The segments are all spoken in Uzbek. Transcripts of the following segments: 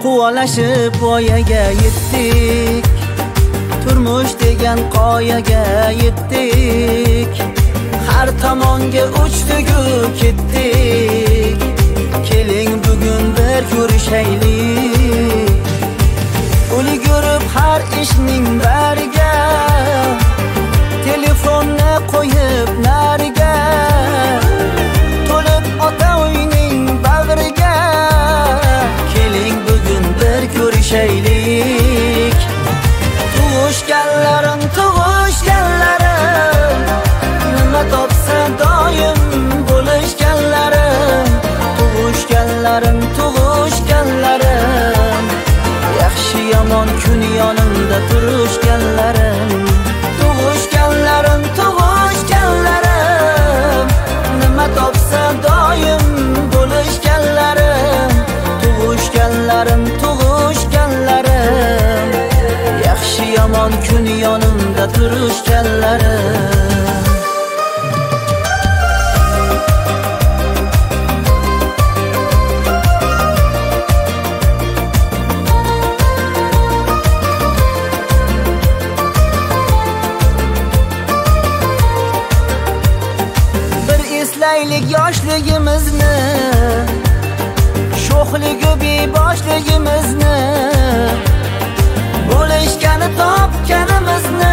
Quvalashib voyaga yetdik, turmush degan qoyaga yetdik. Har tomonga uchdik-u ketdik. Keling bugun bir ko'rishaylik. Ulgurib har ishning bariga, telefonni qo'yib nariga, to'lib ota uyning bag'riga. Keling bugun bir ko'rishaylik. Tug'ishganlarim, tug'ishganlarim, nima topsa doim bo'lishganlarim. Tug'ishganlarim, tug'ishganlarim, yaxshi yomon kun yonimda turishganlarim. Tug'ishganlarim, tug'ishganlarim, nima topsa doim bo'lishganlarim. Tug'ishganlarim, tug'ishganlarim, yaxshi yomon kun yonimda turishganlarim. Eslaylik yoshligimizni, sho'xligi beboshligimizni, bo'lishgani topganimizni.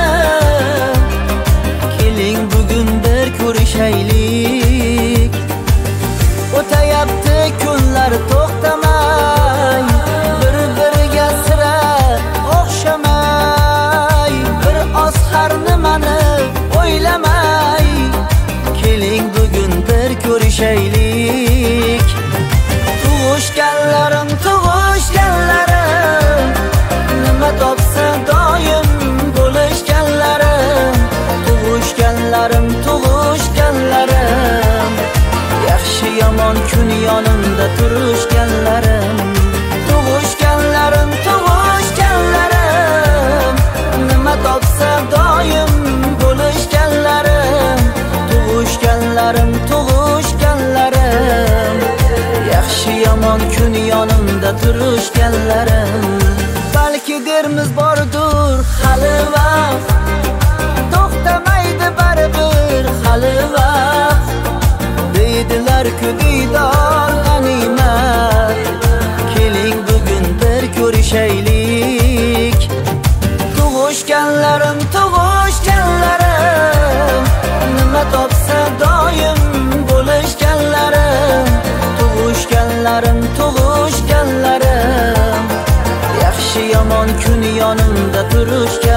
Keling bugun bir ko'rishaylik. O'tayapti kunlar to'xtamay, bir-biriga sira o'xshamay, bir oz har nimani o'ylamay. Keling bugun bir ko'rishaylik. Tug'ishganlarim, tug'ishganlarim, nima topsa doim bo'lishganlarim. Tug'ishganlarim, tug'ishganlarim, yaxshi yomon kun yonimda turishganlarim. Tug'ishganlarim, tug'ishganlarim, nima topsa doim bo'lishganlarim. Tug'ishganlarim, tug'ishganlarim, yaxshi yomon kun yonimda turishganlarim. Balki dermiz bordur hali vaqt, to'xtamaydi baribir hali vaqt. Deydilar-ku diydor g'animat. Keling bugun bir ko'rishaylik. Tug'ishganlarim, tug'ishganlarim, nima topsa doim bo'lishganlarim. Tug'ishganlarim, tug'ishganlarim, yaxshi yomon kun yonimda turishganlarim.